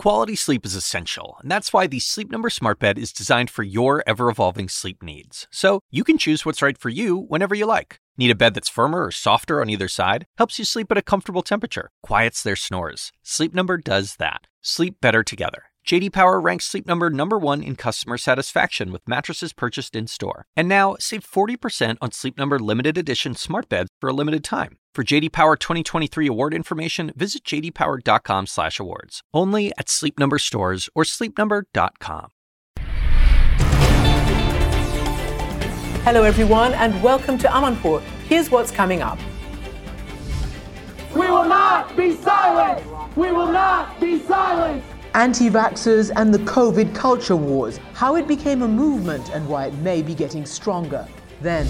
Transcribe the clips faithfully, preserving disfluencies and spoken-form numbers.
Quality sleep is essential, and that's why the Sleep Number Smart Bed is designed for your ever-evolving sleep needs. So you can choose what's right for you whenever you like. Need a bed that's firmer or softer on either side? Helps you sleep at a comfortable temperature. Quiets their snores. Sleep Number does that. Sleep better together. J D Power ranks Sleep Number number one in customer satisfaction with mattresses purchased in-store. And now, save forty percent on Sleep Number limited edition smart beds for a limited time. For J D Power twenty twenty-three award information, visit j d power dot com slash awards. Only at Sleep Number stores or sleep number dot com. Hello, everyone, and welcome to Amanpour. Here's what's coming up. We will not be silent! We will not be silent! Anti-vaxxers and the COVID culture wars, how it became a movement and why it may be getting stronger. Then,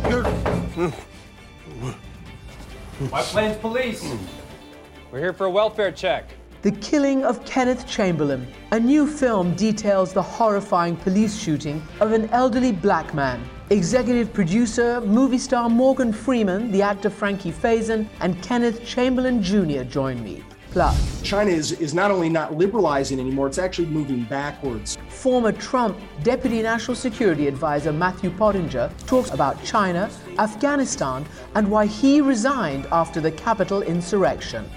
White Plains Police. We're here for a welfare check. the killing of Kenneth Chamberlain. A new film details the horrifying police shooting of an elderly black man. Executive producer, movie star Morgan Freeman, the actor Frankie Faison, and Kenneth Chamberlain Junior join me. Plus, China is, is not only not liberalizing anymore, it's actually moving backwards. Former Trump Deputy National Security Advisor Matthew Pottinger talks about China, Afghanistan, and why he resigned after the Capitol insurrection.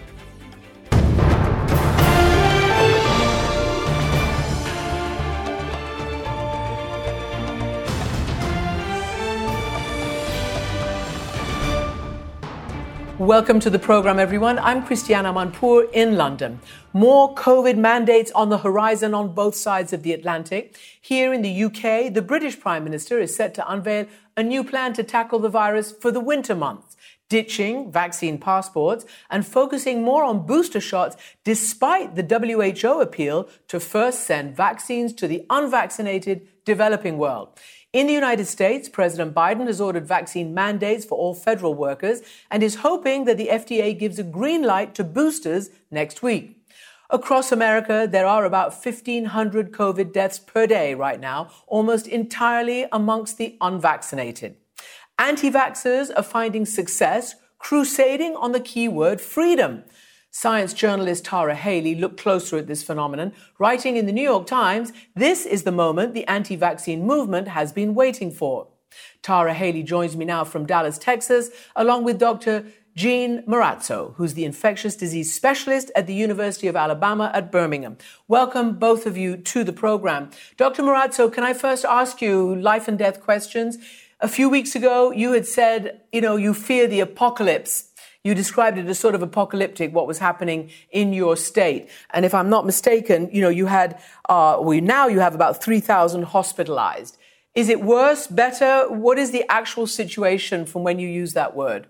Welcome to the program, everyone. I'm Christiane Amanpour in London. More COVID mandates on the horizon on both sides of the Atlantic. Here in the U K, the British Prime Minister is set to unveil a new plan to tackle the virus for the winter months, ditching vaccine passports and focusing more on booster shots despite the W H O appeal to first send vaccines to the unvaccinated developing world. In the United States, President Biden has ordered vaccine mandates for all federal workers and is hoping that the F D A gives a green light to boosters next week. Across America, there are about fifteen hundred COVID deaths per day right now, almost entirely amongst the unvaccinated. Anti-vaxxers are finding success crusading on the keyword freedom. Science journalist Tara Haley looked closer at this phenomenon, writing in the New York Times, "This is the moment the anti-vaccine movement has been waiting for." Tara Haley joins me now from Dallas, Texas, along with Doctor Gene Marazzo, who's the infectious disease specialist at the University of Alabama at Birmingham. Welcome, both of you, to the program. Doctor Marazzo, can I first ask you life and death questions? A few weeks ago, you had said, you know, you fear the apocalypse. You described it as sort of apocalyptic, what was happening in your state. And if I'm not mistaken, you know, you had, uh, well, now you have about three thousand hospitalized. Is it worse, better? What is the actual situation from when you use that word?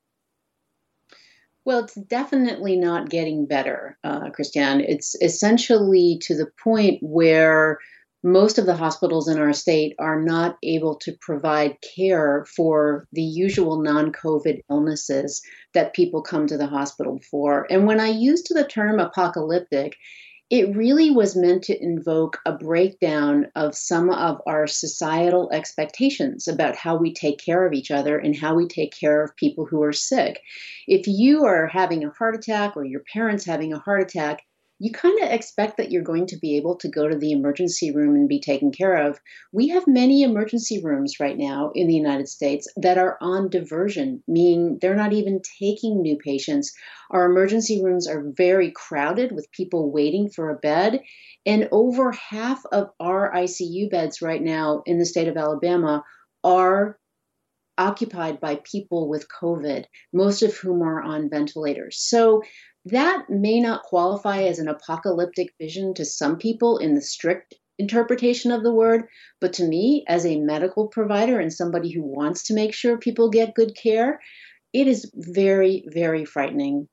Well, it's definitely not getting better, uh, Christiane. It's essentially to the point where most of the hospitals in our state are not able to provide care for the usual non-COVID illnesses that people come to the hospital for. And when I used the term apocalyptic, it really was meant to invoke a breakdown of some of our societal expectations about how we take care of each other and how we take care of people who are sick. If you are having a heart attack or your parents having a heart attack, you kind of expect that you're going to be able to go to the emergency room and be taken care of. We have many emergency rooms right now in the United States that are on diversion, meaning they're not even taking new patients. Our emergency rooms are very crowded with people waiting for a bed. And over half of our I C U beds right now in the state of Alabama are occupied by people with COVID, most of whom are on ventilators. So that may not qualify as an apocalyptic vision to some people in the strict interpretation of the word, but to me, as a medical provider and somebody who wants to make sure people get good care, it is very, very frightening.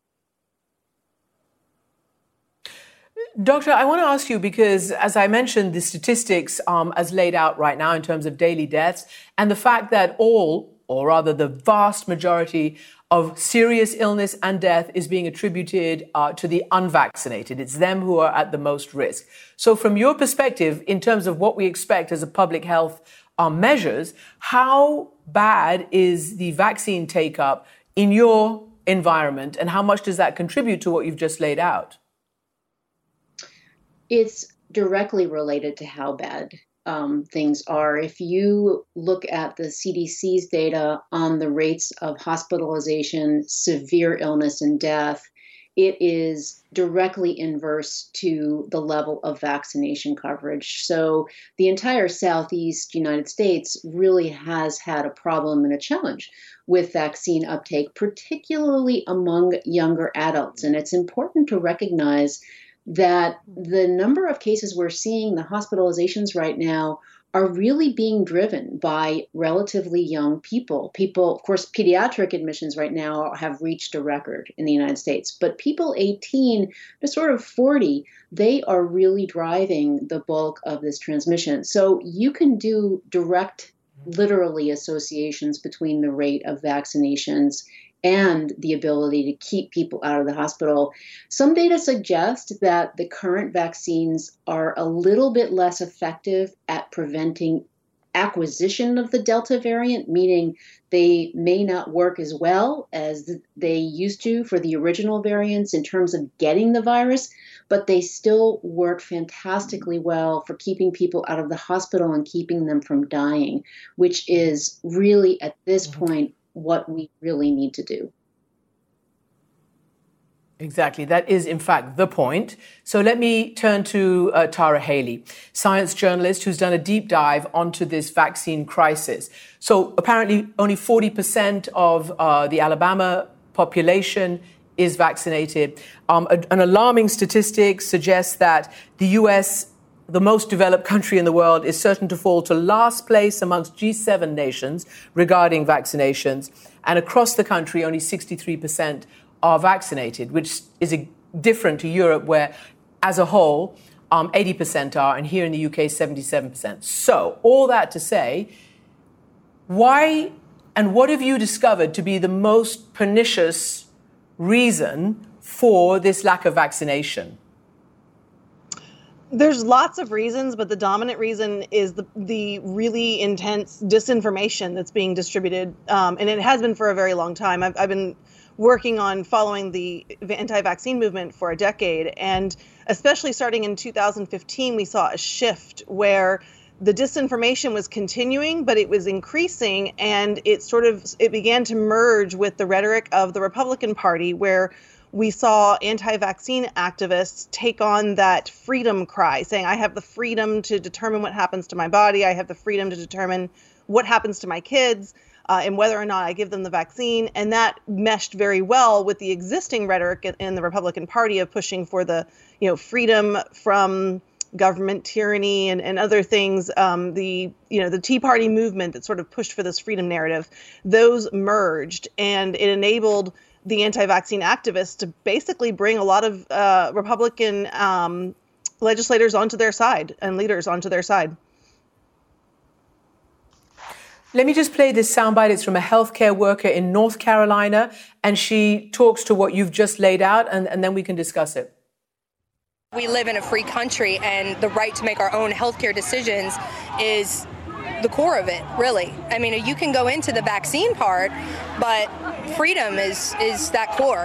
Doctor, I want to ask you because, as I mentioned, the statistics um, as laid out right now in terms of daily deaths and the fact that all, or rather the vast majority of serious illness and death is being attributed uh, to the unvaccinated. It's them who are at the most risk. So from your perspective, in terms of what we expect as a public health uh, measures, how bad is the vaccine take-up in your environment and how much does that contribute to what you've just laid out? It's directly related to how bad um, things are. If you look at the C D C's data on the rates of hospitalization, severe illness, and death, it is directly inverse to the level of vaccination coverage. So the entire Southeast United States really has had a problem and a challenge with vaccine uptake, particularly among younger adults. And it's important to recognize that the number of cases we're seeing, the hospitalizations right now, are really being driven by relatively young people. People, of course, pediatric admissions right now have reached a record in the United States, but people eighteen to sort of forty, they are really driving the bulk of this transmission. So you can do direct, literally associations between the rate of vaccinations and the ability to keep people out of the hospital. Some data suggest that the current vaccines are a little bit less effective at preventing acquisition of the Delta variant, meaning they may not work as well as they used to for the original variants in terms of getting the virus, but they still work fantastically well for keeping people out of the hospital and keeping them from dying, which is really, at this point, what we really need to do. Exactly. That is, in fact, the point. So let me turn to uh, Tara Haley, science journalist who's done a deep dive onto this vaccine crisis. So apparently only forty percent of uh, the Alabama population is vaccinated. Um, a, an alarming statistic suggests that the U S, the most developed country in the world, is certain to fall to last place amongst G seven nations regarding vaccinations. And across the country, only sixty-three percent are vaccinated, which is a, different to Europe, where, as a whole, um, eighty percent are, and here in the U K, seventy-seven percent. So, all that to say, why and what have you discovered to be the most pernicious reason for this lack of vaccination? There's lots of reasons, but the dominant reason is the the really intense disinformation that's being distributed, um, and it has been for a very long time. I've, I've been working on following the anti-vaccine movement for a decade, and especially starting in two thousand fifteen, we saw a shift where the disinformation was continuing, but it was increasing, and it sort of it began to merge with the rhetoric of the Republican Party, where we saw anti-vaccine activists take on that freedom cry, saying, I have the freedom to determine what happens to my body. I have the freedom to determine what happens to my kids uh, and whether or not I give them the vaccine. And that meshed very well with the existing rhetoric in the Republican Party of pushing for the, you know, freedom from government tyranny and, and other things. Um, the, you know, the Tea Party movement that sort of pushed for this freedom narrative, those merged, and it enabled the anti-vaccine activists to basically bring a lot of uh, Republican um, legislators onto their side and leaders onto their side. Let me just play this soundbite. It's from a healthcare worker in North Carolina, and she talks to what you've just laid out, and, and then we can discuss it. We live in a free country, and the right to make our own healthcare decisions is the core of it, really. I mean, you can go into the vaccine part, but freedom is is that core.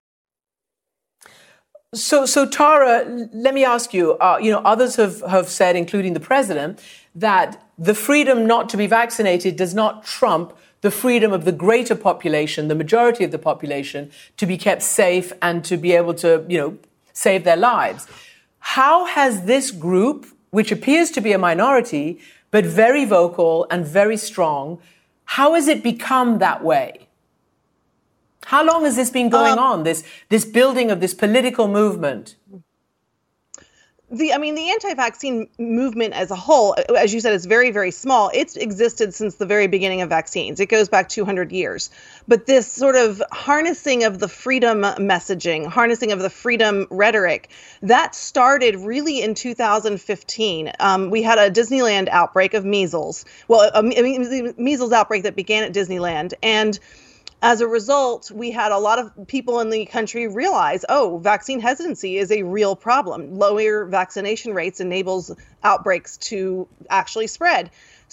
So, so Tara, let me ask you, uh, you know, others have, have said, including the president, that the freedom not to be vaccinated does not trump the freedom of the greater population, the majority of the population, to be kept safe and to be able to, you know, save their lives. How has this group, which appears to be a minority, but very vocal and very strong, how has it become that way? How long has this been going um, on, this this building of this political movement? The, I mean, the anti-vaccine movement as a whole, as you said, is very, very small. It's existed since the very beginning of vaccines. It goes back two hundred years. But this sort of harnessing of the freedom messaging, harnessing of the freedom rhetoric, that started really in two thousand fifteen. Um, we had a Disneyland outbreak of measles. Well, a, a measles outbreak that began at Disneyland. And as a result, we had a lot of people in the country realize, oh, vaccine hesitancy is a real problem. Lower vaccination rates enables outbreaks to actually spread.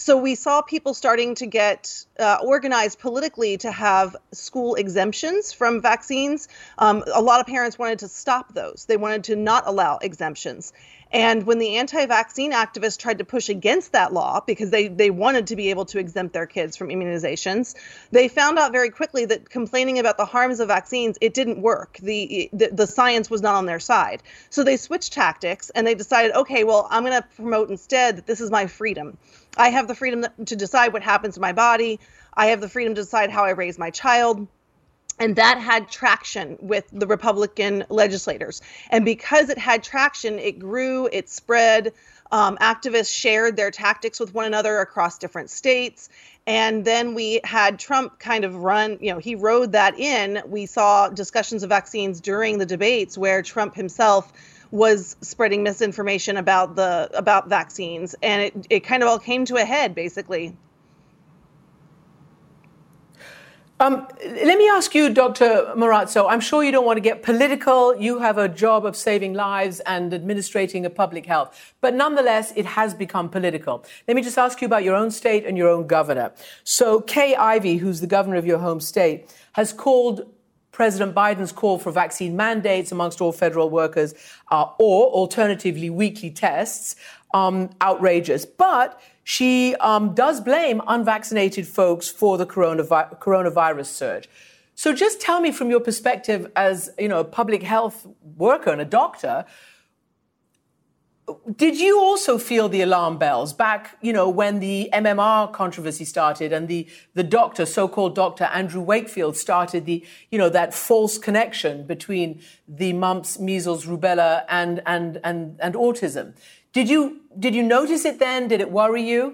So we saw people starting to get uh, organized politically to have school exemptions from vaccines. Um, a lot of parents wanted to stop those. They wanted to not allow exemptions. And when the anti-vaccine activists tried to push against that law, because they, they wanted to be able to exempt their kids from immunizations, they found out very quickly that complaining about the harms of vaccines, it didn't work. The, the, the science was not on their side. So they switched tactics and they decided, okay, well, I'm going to promote instead that this is my freedom. I have the freedom to decide what happens to my body. I have the freedom to decide how I raise my child. And that had traction with the Republican legislators. And because it had traction, it grew, it spread. Um, activists shared their tactics with one another across different states. And then we had Trump kind of run, you know, he rode that in. We saw discussions of vaccines during the debates where Trump himself was spreading misinformation about the about vaccines. And it, it kind of all came to a head, basically. Um, let me ask you, Doctor Marazzo, I'm sure you don't want to get political. You have a job of saving lives and administrating a public health. But nonetheless, it has become political. Let me just ask you about your own state and your own governor. So Kay Ivey, who's the governor of your home state, has called President Biden's call for vaccine mandates amongst all federal workers uh, or alternatively weekly tests um, outrageous. But she um, does blame unvaccinated folks for the coronavi- coronavirus surge. So just tell me from your perspective as, you know, a public health worker and a doctor, did you also feel the alarm bells back, you know, when the M M R controversy started and the, the doctor, so-called Doctor Andrew Wakefield started the, you know, that false connection between the mumps, measles, rubella and, and, and, and autism? Did you did you notice it then? Did it worry you?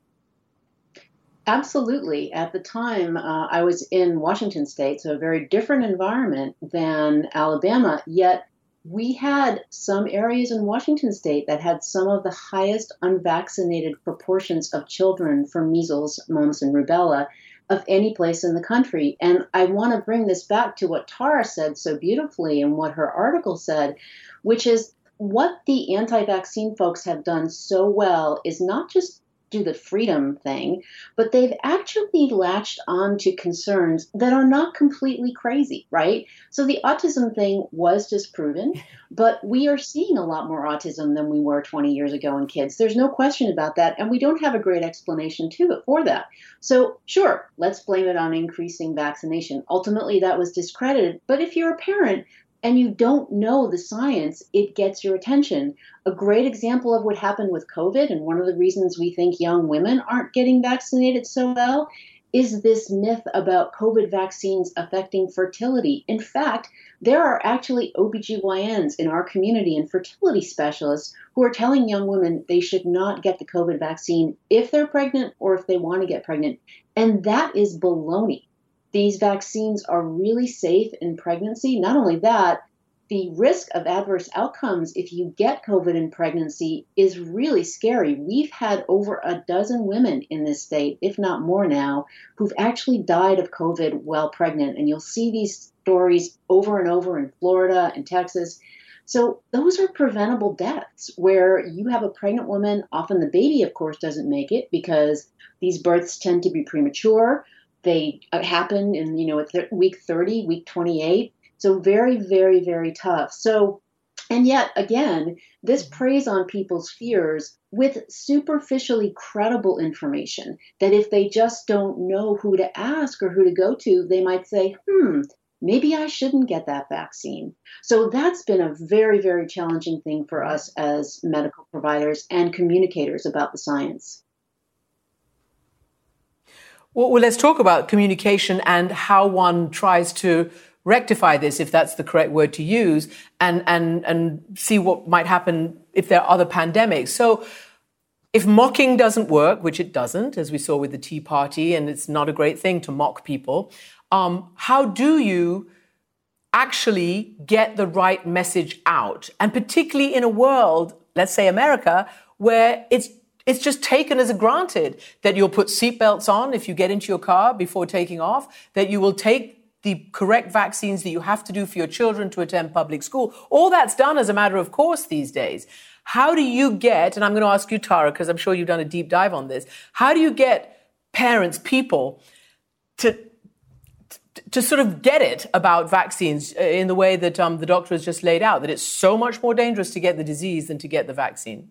Absolutely. At the time, uh, I was in Washington State, so a very different environment than Alabama, yet we had some areas in Washington State that had some of the highest unvaccinated proportions of children for measles, mumps, and rubella of any place in the country. And I want to bring this back to what Tara said so beautifully and what her article said, which is what the anti-vaccine folks have done so well is not just do the freedom thing, but they've actually latched on to concerns that are not completely crazy, right? So the autism thing was disproven, but we are seeing a lot more autism than we were twenty years ago in kids. There's no question about that, and we don't have a great explanation to it for that. So sure, let's blame it on increasing vaccination. Ultimately, that was discredited, but if you're a parent, and you don't know the science, it gets your attention. A great example of what happened with COVID, and one of the reasons we think young women aren't getting vaccinated so well, is this myth about COVID vaccines affecting fertility. In fact, there are actually O B G Y Ns in our community and fertility specialists who are telling young women they should not get the COVID vaccine if they're pregnant or if they want to get pregnant. And that is baloney. These vaccines are really safe in pregnancy. Not only that, the risk of adverse outcomes if you get COVID in pregnancy is really scary. We've had over a dozen women in this state, if not more now, who've actually died of COVID while pregnant. And you'll see these stories over and over in Florida and Texas. So those are preventable deaths where you have a pregnant woman. Often the baby, of course, doesn't make it because these births tend to be premature. They happen in, you know, at th- week thirty, week twenty-eight. So very, very, very tough. So, and yet again, this preys on people's fears with superficially credible information that if they just don't know who to ask or who to go to, they might say, hmm, maybe I shouldn't get that vaccine. So that's been a very, very challenging thing for us as medical providers and communicators about the science. Well, well, let's talk about communication and how one tries to rectify this, if that's the correct word to use, and, and, and see what might happen if there are other pandemics. So if mocking doesn't work, which it doesn't, as we saw with the Tea Party, and it's not a great thing to mock people, um, how do you actually get the right message out? And particularly in a world, let's say America, where it's It's just taken as a granted that you'll put seatbelts on if you get into your car before taking off, that you will take the correct vaccines that you have to do for your children to attend public school. All that's done as a matter of course these days. How do you get, and I'm going to ask you, Tara, because I'm sure you've done a deep dive on this, how do you get parents, people, to to sort of get it about vaccines in the way that um, the doctor has just laid out, that it's so much more dangerous to get the disease than to get the vaccine?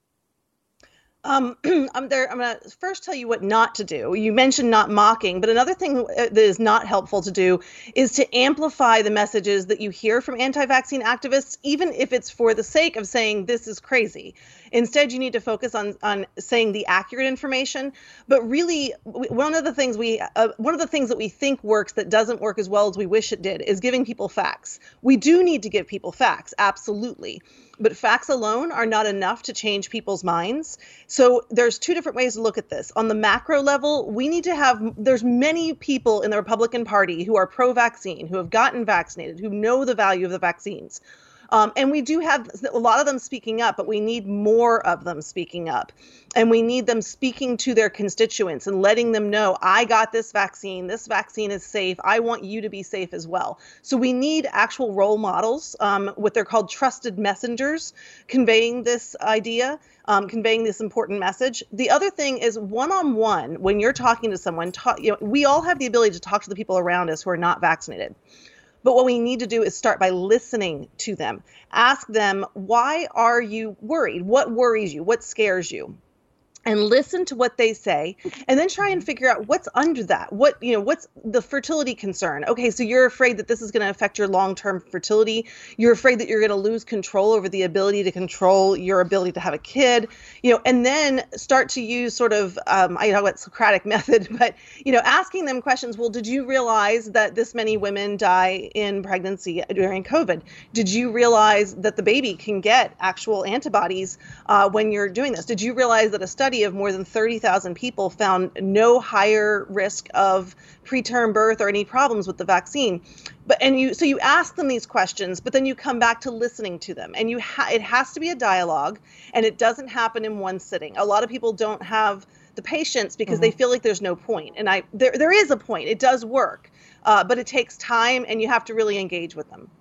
Um, I'm there. I'm going to first tell you what not to do. You mentioned not mocking, but another thing that is not helpful to do is to amplify the messages that you hear from anti-vaccine activists, even if it's for the sake of saying this is crazy. Instead, you need to focus on on saying the accurate information. But really, one of the things we uh, one of the things that we think works that doesn't work as well as we wish it did is giving people facts. We do need to give people facts, absolutely. But facts alone are not enough to change people's minds. So there's two different ways to look at this. On the macro level, we need to have, there's many people in the Republican Party who are pro-vaccine, who have gotten vaccinated, who know the value of the vaccines. Um, and we do have a lot of them speaking up, but we need more of them speaking up. And we need them speaking to their constituents and letting them know, I got this vaccine. This vaccine is safe. I want you to be safe as well. So we need actual role models, um, what they're called trusted messengers, conveying this idea, um, conveying this important message. The other thing is one-on-one, when you're talking to someone, talk, you know, we all have the ability to talk to the people around us who are not vaccinated. But what we need to do is start by listening to them. Ask them, why are you worried? What worries you? What scares you? And listen to what they say, and then try and figure out what's under that. What, you know, what's the fertility concern? Okay, so you're afraid that this is going to affect your long-term fertility. You're afraid that you're going to lose control over the ability to control your ability to have a kid, you know, and then start to use sort of, um, I know it's Socratic method, but, you know, asking them questions. Well, did you realize that this many women die in pregnancy during COVID? Did you realize that the baby can get actual antibodies uh, when you're doing this? Did you realize that a study of more than thirty thousand people found no higher risk of preterm birth or any problems with the vaccine? But and you so you ask them these questions, but then you come back to listening to them, and you ha- it has to be a dialogue, and it doesn't happen in one sitting. A lot of people don't have the patience because mm-hmm. they feel like there's no point, and I there there is a point. It does work, uh, but it takes time, and you have to really engage with them.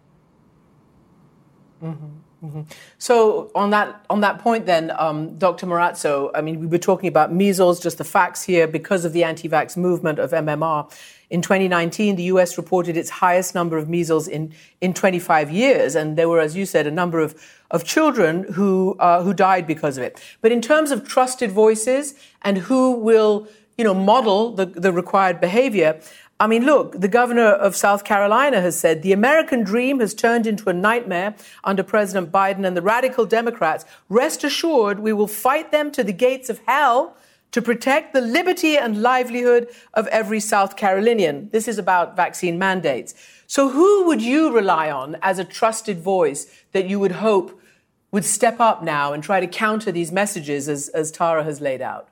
Mm-hmm. Mm-hmm. So on that on that point then, um, Doctor Marrazzo, I mean, we were talking about measles, just the facts here, because of the anti-vax movement of M M R. In twenty nineteen, the U S reported its highest number of measles in, in twenty-five years. And there were, as you said, a number of, of children who uh, who died because of it. But in terms of trusted voices and who will, you know, model the, the required behavior, I mean, look, the governor of South Carolina has said the American dream has turned into a nightmare under President Biden and the radical Democrats. Rest assured, we will fight them to the gates of hell to protect the liberty and livelihood of every South Carolinian. This is about vaccine mandates. So who would you rely on as a trusted voice that you would hope would step up now and try to counter these messages as, as Tara has laid out?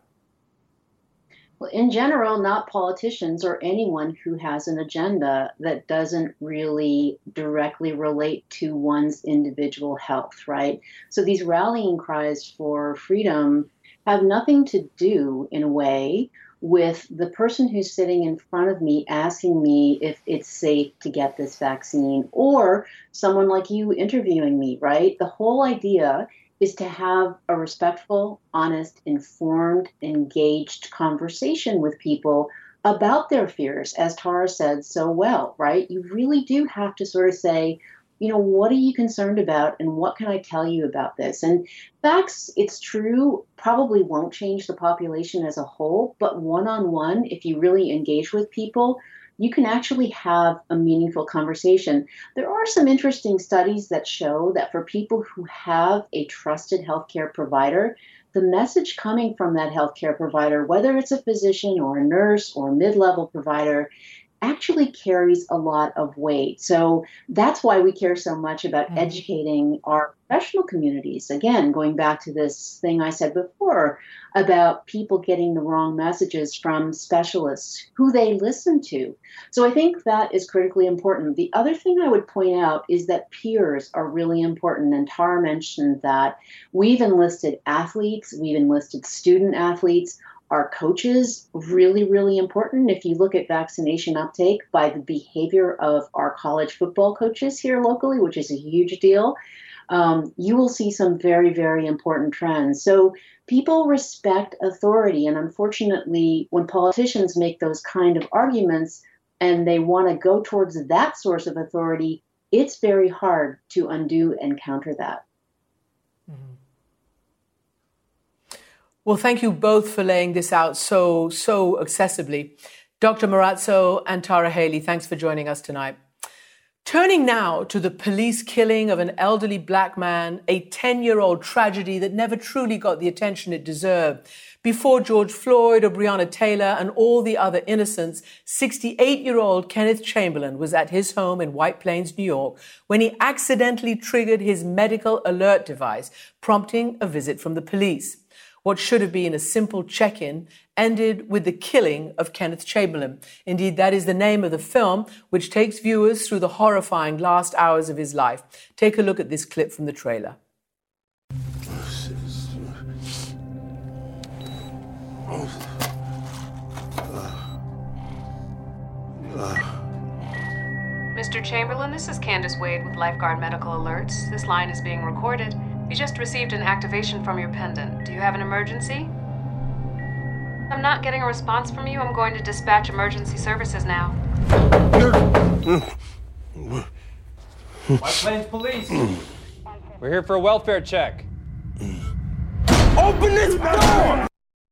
Well, in general, not politicians or anyone who has an agenda that doesn't really directly relate to one's individual health, right? So these rallying cries for freedom have nothing to do, in a way, with the person who's sitting in front of me asking me if it's safe to get this vaccine, or someone like you interviewing me, right? The whole idea is to have a respectful, honest, informed, engaged conversation with people about their fears, as Tara said so well, right? You really do have to sort of say, you know, what are you concerned about and what can I tell you about this? And facts, it's true, probably won't change the population as a whole, but one-on-one, if you really engage with people, you can actually have a meaningful conversation. There are some interesting studies that show that for people who have a trusted healthcare provider, the message coming from that healthcare provider, whether it's a physician or a nurse or a mid-level provider, actually carries a lot of weight. So that's why we care so much about mm-hmm. educating our professional communities. Again, going back to this thing I said before about people getting the wrong messages from specialists, who they listen to. So I think that is critically important. The other thing I would point out is that peers are really important. And Tara mentioned that we've enlisted athletes, we've enlisted student athletes. Our coaches, really, really important. If you look at vaccination uptake by the behavior of our college football coaches here locally, which is a huge deal, um, you will see some very, very important trends. So people respect authority. And unfortunately, when politicians make those kind of arguments and they want to go towards that source of authority, it's very hard to undo and counter that. Mm-hmm. Well, thank you both for laying this out so, so accessibly. Doctor Marazzo and Tara Haley, thanks for joining us tonight. Turning now to the police killing of an elderly black man, a ten-year-old tragedy that never truly got the attention it deserved. Before George Floyd or Breonna Taylor and all the other innocents, sixty-eight-year-old Kenneth Chamberlain was at his home in White Plains, New York, when he accidentally triggered his medical alert device, prompting a visit from the police. What should have been a simple check-in ended with the killing of Kenneth Chamberlain. Indeed, that is the name of the film, which takes viewers through the horrifying last hours of his life. Take a look at this clip from the trailer. Mister Chamberlain, this is Candace Wade with Lifeguard Medical Alerts. This line is being recorded. You just received an activation from your pendant. Do you have an emergency? I'm not getting a response from you. I'm going to dispatch emergency services now. White Plains Police. We're here for a welfare check. Open this door!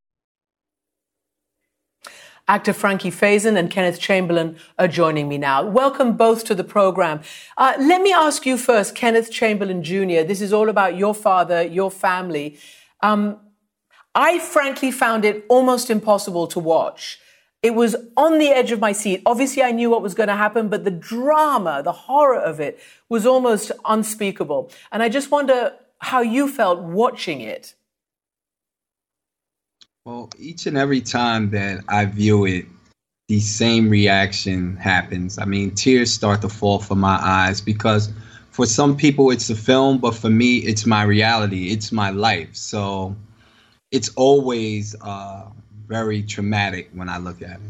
Actor Frankie Faison and Kenneth Chamberlain are joining me now. Welcome both to the program. Uh, let me ask you first, Kenneth Chamberlain Junior This is all about your father, your family. Um, I frankly found it almost impossible to watch. It was on the edge of my seat. Obviously, I knew what was going to happen, but the drama, the horror of it was almost unspeakable. And I just wonder how you felt watching it. Well, each and every time that I view it, the same reaction happens. I mean, tears start to fall from my eyes because for some people it's a film, but for me, it's my reality. It's my life. So it's always uh, very traumatic when I look at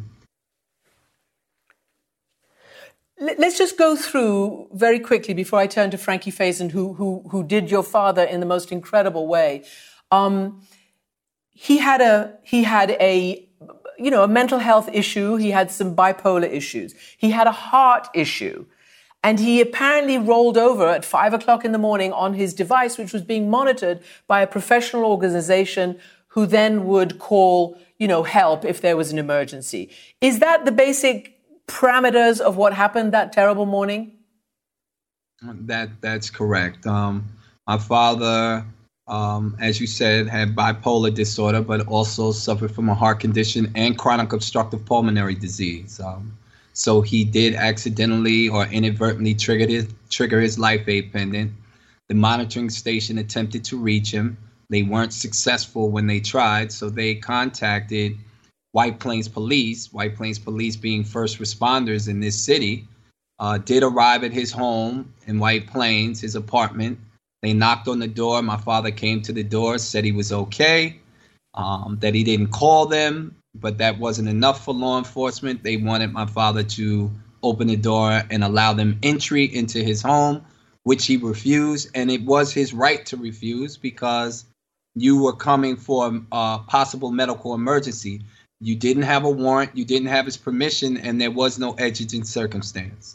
it. Let's just go through very quickly before I turn to Frankie Faison, who, who, who did your father in the most incredible way. Um, He had a he had a you know a mental health issue. He had some bipolar issues. He had a heart issue, and he apparently rolled over at five o'clock in the morning on his device, which was being monitored by a professional organization, who then would call you know help if there was an emergency. Is that the basic parameters of what happened that terrible morning? That that's correct. Um, my father. Um, as you said, had bipolar disorder, but also suffered from a heart condition and chronic obstructive pulmonary disease. Um, so he did accidentally or inadvertently trigger his, trigger his life aid pendant. The monitoring station attempted to reach him. They weren't successful when they tried, so they contacted White Plains Police. White Plains Police, being first responders in this city, uh, did arrive at his home in White Plains, his apartment. They knocked on the door. My father came to the door, said he was okay, um, that he didn't call them, but that wasn't enough for law enforcement. They wanted my father to open the door and allow them entry into his home, which he refused. And it was his right to refuse because you were coming for a possible medical emergency. You didn't have a warrant, you didn't have his permission, and there was no exigent circumstance.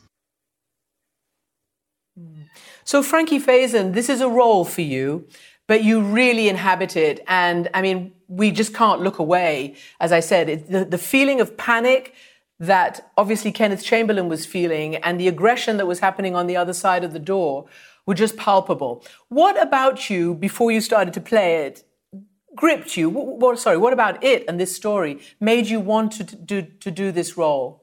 So, Frankie Faison, this is a role for you, but you really inhabit it. And I mean, we just can't look away. As I said, it, the, the feeling of panic that obviously Kenneth Chamberlain was feeling and the aggression that was happening on the other side of the door were just palpable. What about you, before you started to play it, gripped you? What, what, sorry, what about it and this story made you want to do, to do this role?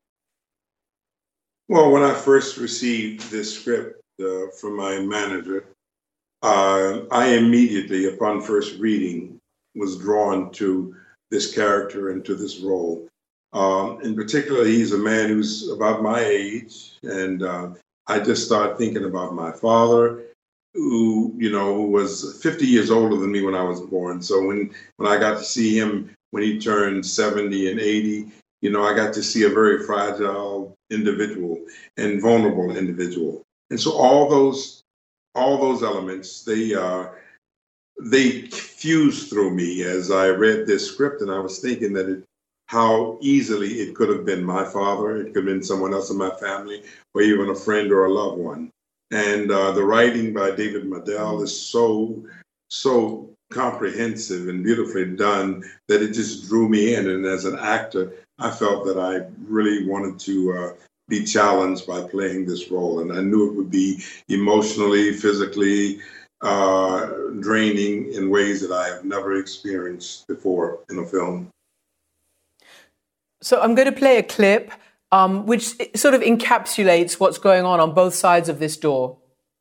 Well, when I first received this script, Uh, from my manager, uh, I immediately, upon first reading, was drawn to this character and to this role. Um, in particular, he's a man who's about my age, and uh, I just started thinking about my father, who, you know, who was fifty years older than me when I was born. So when, when I got to see him when he turned seventy and eighty, you know, I got to see a very fragile individual and vulnerable individual. And so all those all those elements, they uh, they fused through me as I read this script, and I was thinking that it, how easily it could have been my father, it could have been someone else in my family, or even a friend or a loved one. And uh, the writing by David Madell is so, so comprehensive and beautifully done that it just drew me in. And as an actor, I felt that I really wanted to uh, be challenged by playing this role. And I knew it would be emotionally, physically uh, draining in ways that I have never experienced before in a film. So I'm going to play a clip um, which sort of encapsulates what's going on on both sides of this door.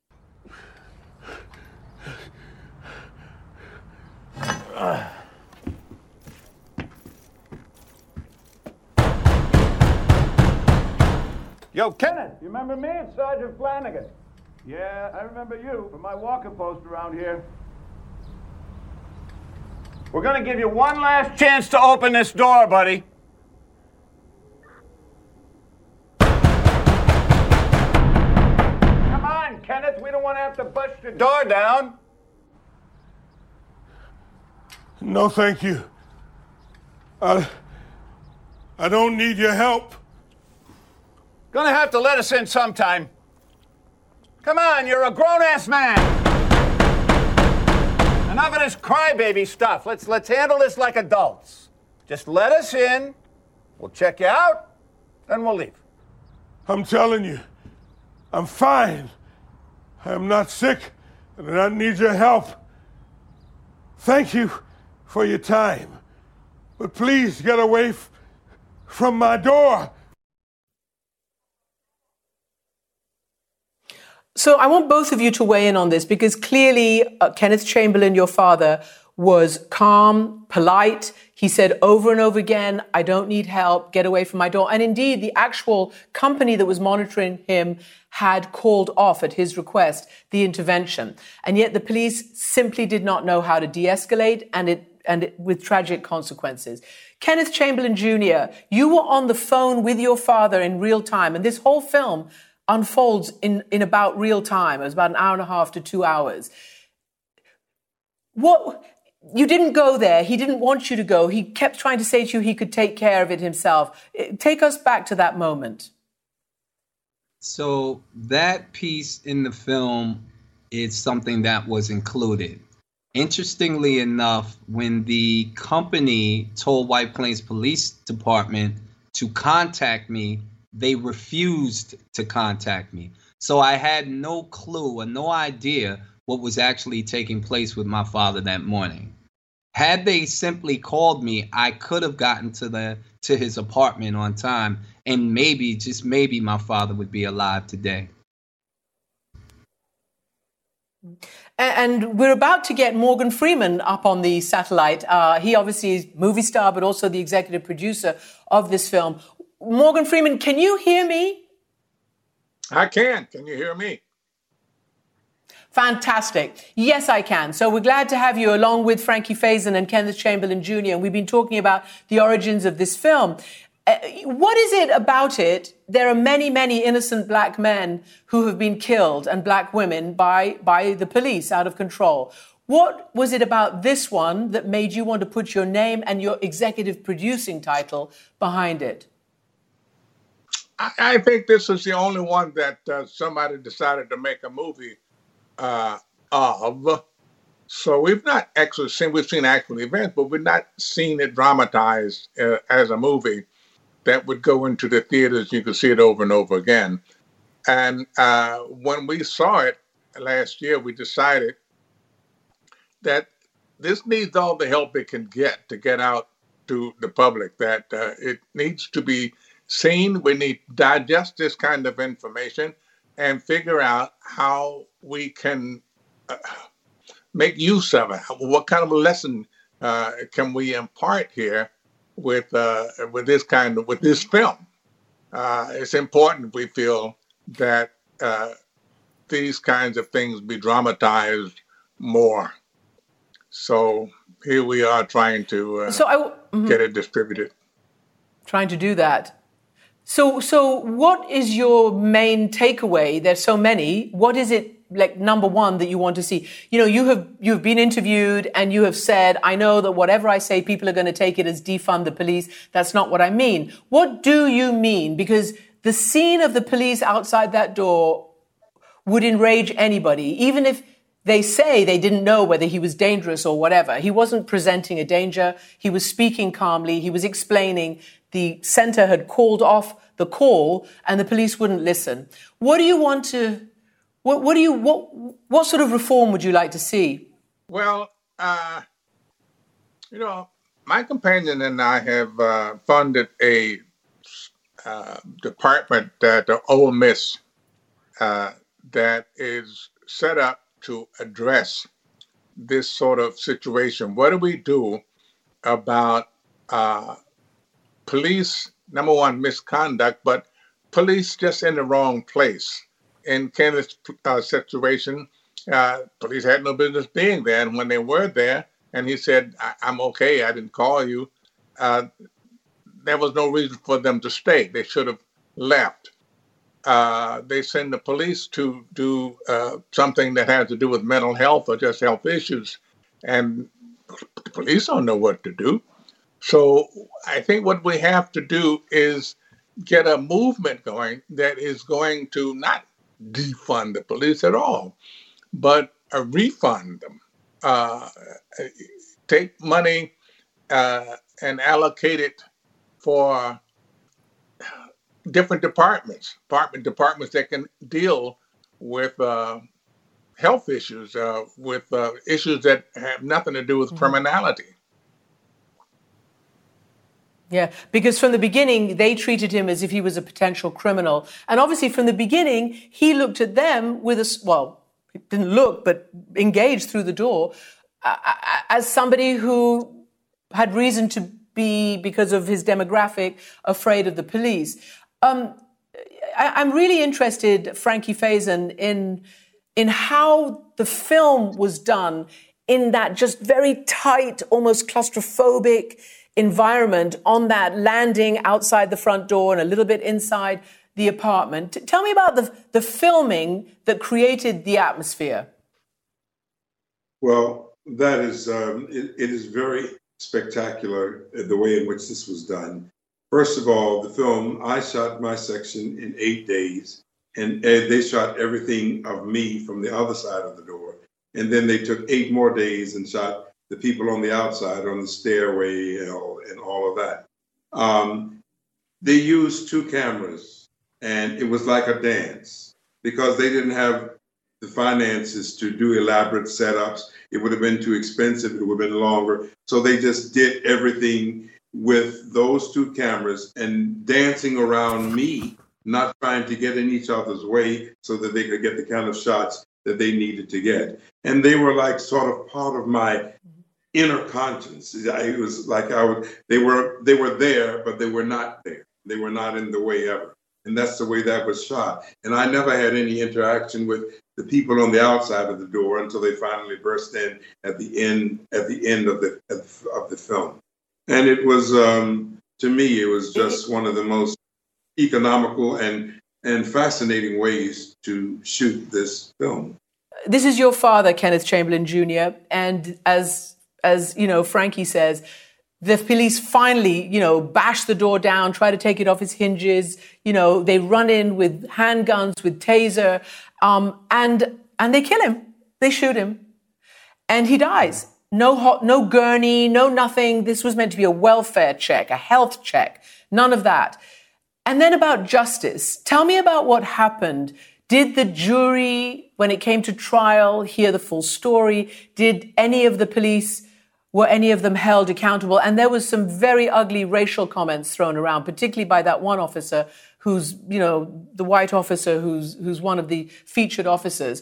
Yo, Kenneth, you remember me? It's Sergeant Flanagan. Yeah, I remember you from my walking post around here. We're gonna give you one last chance to open this door, buddy. Come on, Kenneth, we don't want to have to bust your door down. No, thank you. I, I don't need your help. Gonna have to let us in sometime. Come on, you're a grown-ass man. Enough of this crybaby stuff. Let's let's handle this like adults. Just let us in. We'll check you out, then we'll leave. I'm telling you, I'm fine. I'm not sick, and I need your help. Thank you for your time, but please get away f- from my door. So I want both of you to weigh in on this, because clearly uh, Kenneth Chamberlain, your father, was calm, polite. He said over and over again, I don't need help, get away from my door. And indeed, the actual company that was monitoring him had called off at his request the intervention. And yet the police simply did not know how to de-escalate, and it and it, with tragic consequences. Kenneth Chamberlain Junior, you were on the phone with your father in real time, and this whole film unfolds in, in about real time. It was about an hour and a half to two hours. What, you didn't go there. He didn't want you to go. He kept trying to say to you he could take care of it himself. Take us back to that moment. So that piece in the film is something that was included. Interestingly enough, when the company told White Plains Police Department to contact me, they refused to contact me. So I had no clue or no idea what was actually taking place with my father that morning. Had they simply called me, I could have gotten to the to his apartment on time, and maybe, just maybe, my father would be alive today. And we're about to get Morgan Freeman up on the satellite. Uh, he obviously is movie star, but also the executive producer of this film. Morgan Freeman, can you hear me? I can. Can you hear me? Fantastic. Yes, I can. So we're glad to have you along with Frankie Faison and Kenneth Chamberlain Junior And we've been talking about the origins of this film. Uh, what is it about it? There are many, many innocent black men who have been killed, and black women by, by the police out of control. What was it about this one that made you want to put your name and your executive producing title behind it? I, I think this is the only one that uh, somebody decided to make a movie uh, of. So we've not actually seen, we've seen actual events, but we've not seen it dramatized uh, as a movie that would go into the theaters. You could see it over and over again. And uh, when we saw it last year, we decided that this needs all the help it can get to get out to the public, that uh, it needs to be seen. We need to digest this kind of information and figure out how we can uh, make use of it. What kind of a lesson uh, can we impart here with uh, with this kind of, with this film? Uh, it's important, we feel, that uh, these kinds of things be dramatized more. So here we are trying to uh, so I w- mm-hmm. get it distributed. Trying to do that. So, so what is your main takeaway? There's so many. What is it like number one that you want to see? You know, you have you've been interviewed and you have said, I know that whatever I say, people are going to take it as defund the police. That's not what I mean. What do you mean? Because the scene of the police outside that door would enrage anybody, even if they say they didn't know whether he was dangerous or whatever. He wasn't presenting a danger. He was speaking calmly. He was explaining. The center had called off the call and the police wouldn't listen. What do you want to, what, what do you, what, what sort of reform would you like to see? Well, uh, you know, my companion and I have uh, funded a uh, department at the Ole Miss uh, that is set up to address this sort of situation. What do we do about uh, police, number one, misconduct, but police just in the wrong place? In Kenneth's uh, situation, uh, police had no business being there. And when they were there, and he said, I- I'm okay, I didn't call you, uh, there was no reason for them to stay. They should have left. Uh, they send the police to do uh, something that has to do with mental health or just health issues. And the police don't know what to do. So I think what we have to do is get a movement going that is going to not defund the police at all, but uh, refund them. Uh, take money uh, and allocate it for different departments, department departments that can deal with uh, health issues, uh, with uh, issues that have nothing to do with mm-hmm. criminality. Yeah, because from the beginning, they treated him as if he was a potential criminal. And obviously from the beginning, he looked at them with a, well, he didn't look, but engaged through the door uh, as somebody who had reason to be, because of his demographic, afraid of the police. Um, I, I'm really interested, Frankie Faison, in, in how the film was done in that just very tight, almost claustrophobic environment on that landing outside the front door and a little bit inside the apartment. T- tell me about the, the filming that created the atmosphere. Well, that is, um, it, it is very spectacular, the way in which this was done. First of all, the film, I shot my section in eight days, and uh, they shot everything of me from the other side of the door. And then they took eight more days and shot the people on the outside, on the stairway, you know, and all of that. Um, they used two cameras, and it was like a dance because they didn't have the finances to do elaborate setups. It would have been too expensive. It would have been longer. So they just did everything with those two cameras and dancing around me, not trying to get in each other's way so that they could get the kind of shots that they needed to get. And they were like sort of part of my inner conscience. It was like I would, they were they were there, but they were not there. They were not in the way ever. And that's the way that was shot. And I never had any interaction with the people on the outside of the door until they finally burst in at the end at the end of the of the film. And it was, um, to me, it was just one of the most economical and and fascinating ways to shoot this film. This is your father, Kenneth Chamberlain Junior, and as as you know, Frankie says, the police finally, you know, bash the door down, try to take it off its hinges. You know, they run in with handguns, with taser, um, and and they kill him. They shoot him, and he dies. No hot, no gurney, no nothing. This was meant to be a welfare check, a health check. None of that. And then about justice. Tell me about what happened. Did the jury, when it came to trial, hear the full story? Did any of the police, were any of them held accountable? And there was some very ugly racial comments thrown around, particularly by that one officer who's, you know, the white officer who's who's one of the featured officers.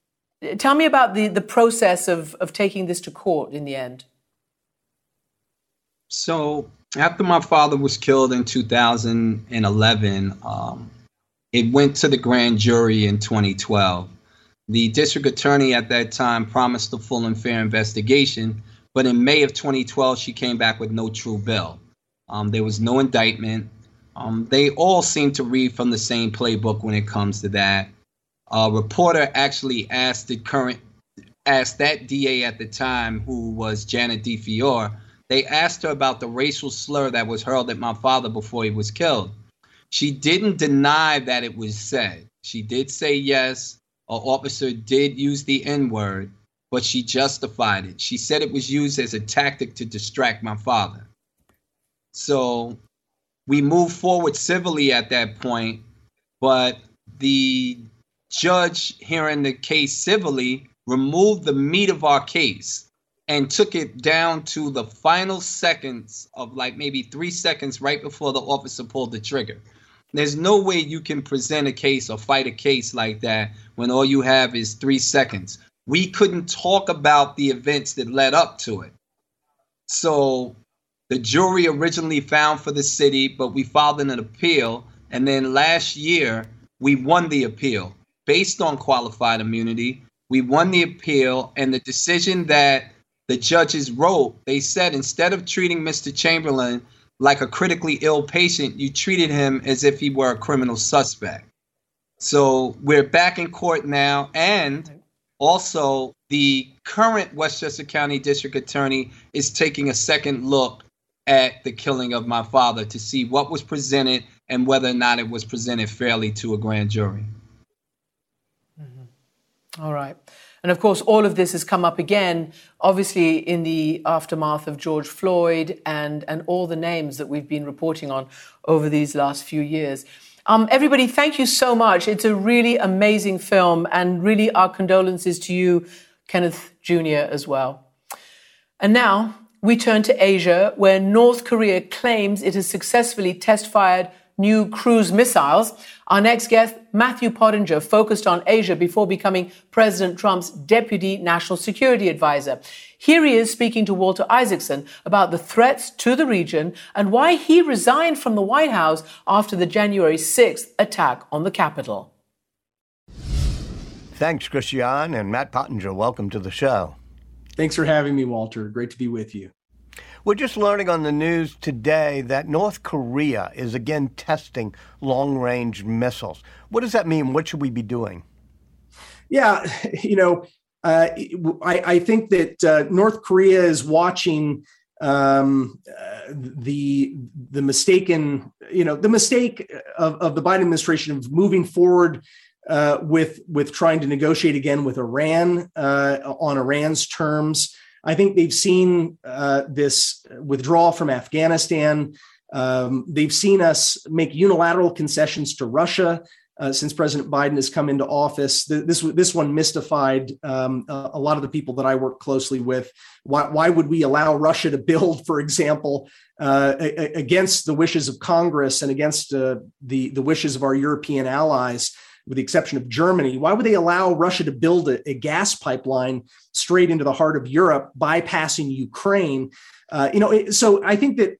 Tell me about the, the process of, of taking this to court in the end. So after my father was killed in two thousand eleven, um, it went to the grand jury in twenty twelve. The district attorney at that time promised a full and fair investigation, but in May of twenty twelve, she came back with no true bill. Um, there was no indictment. Um, they all seem to read from the same playbook when it comes to that. A reporter actually asked the current, asked that D A at the time, who was Janet DeFiore, they asked her about the racial slur that was hurled at my father before he was killed. She didn't deny that it was said. She did say yes, an officer did use the N-word, but she justified it. She said it was used as a tactic to distract my father. So we moved forward civilly at that point, but the judge hearing the case civilly removed the meat of our case and took it down to the final seconds of like maybe three seconds right before the officer pulled the trigger. There's no way you can present a case or fight a case like that when all you have is three seconds. We couldn't talk about the events that led up to it. So the jury originally found for the city, but we filed an appeal. And then last year, we won the appeal based on qualified immunity. We won the appeal, and the decision that the judges wrote, they said instead of treating Mister Chamberlain like a critically ill patient, you treated him as if he were a criminal suspect. So we're back in court now, and also the current Westchester County District Attorney is taking a second look at the killing of my father to see what was presented and whether or not it was presented fairly to a grand jury. Mm-hmm. All right. And of course, all of this has come up again, obviously, in the aftermath of George Floyd and, and all the names that we've been reporting on over these last few years. Um, everybody, thank you so much. It's a really amazing film, and really our condolences to you, Kenneth Junior, as well. And now we turn to Asia, where North Korea claims it has successfully test-fired new cruise missiles. Our next guest, Matthew Pottinger, focused on Asia before becoming President Trump's Deputy National Security Advisor. Here he is speaking to Walter Isaacson about the threats to the region and why he resigned from the White House after the January sixth attack on the Capitol. Thanks, Christian, and Matt Pottinger, welcome to the show. Thanks for having me, Walter. Great to be with you. We're just learning on the news today that North Korea is again testing long-range missiles. What does that mean? What should we be doing? Yeah, you know, uh, I, I think that uh, North Korea is watching um, uh, the the mistaken, you know, the mistake of, of the Biden administration of moving forward uh, with with trying to negotiate again with Iran uh, on Iran's terms. I think they've seen uh, this withdrawal from Afghanistan. Um, they've seen us make unilateral concessions to Russia uh, since President Biden has come into office. This this one mystified um, a, a lot of the people that I work closely with. Why, why would we allow Russia to build, for example, uh, a, against the wishes of Congress and against uh, the, the wishes of our European allies, with the exception of Germany? Why would they allow Russia to build a, a gas pipeline straight into the heart of Europe, bypassing Ukraine? Uh, you know, so I think that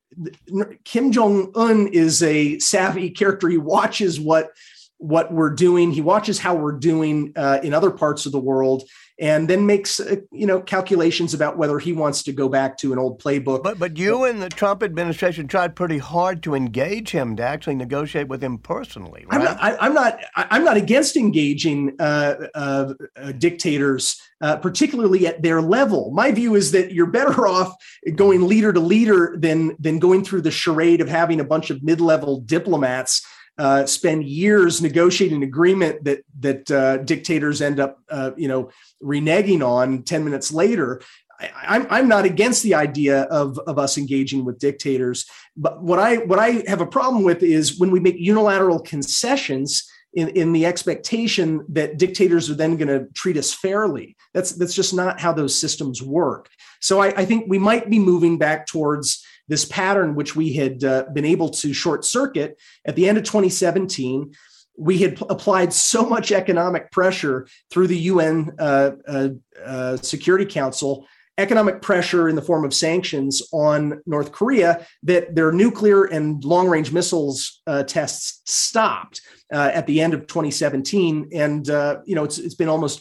Kim Jong-un is a savvy character. He watches what what we're doing. He watches how we're doing uh, in other parts of the world, and then makes, uh, you know, calculations about whether he wants to go back to an old playbook. But but you and the Trump administration tried pretty hard to engage him, to actually negotiate with him personally, right? I'm not, I, I'm not, I'm not against engaging uh, uh, uh, dictators, uh, particularly at their level. My view is that you're better off going leader to leader than than going through the charade of having a bunch of mid-level diplomats Uh, spend years negotiating an agreement that that uh, dictators end up, uh, you know, reneging on ten minutes later. I, I'm I'm not against the idea of of us engaging with dictators, but what I what I have a problem with is when we make unilateral concessions in in the expectation that dictators are then going to treat us fairly. That's that's just not how those systems work. So I, I think we might be moving back towards this pattern, which we had uh, been able to short circuit at the end of twenty seventeen. We had p- applied so much economic pressure through the U N uh, uh, uh, Security Council, economic pressure in the form of sanctions on North Korea, that their nuclear and long-range missiles uh, tests stopped uh, at the end of twenty seventeen. And, uh, you know, it's, it's been almost